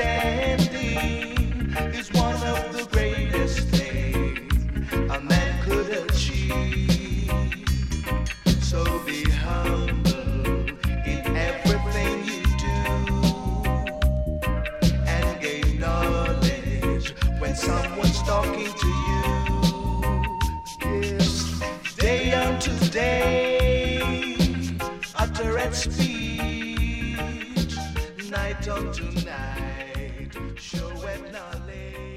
understanding is one of the greatest things a man could achieve. So be humble in everything you do and gain knowledge when someone's talking to you. Yes, day unto day, utterance speech, night unto night, show it knowledge.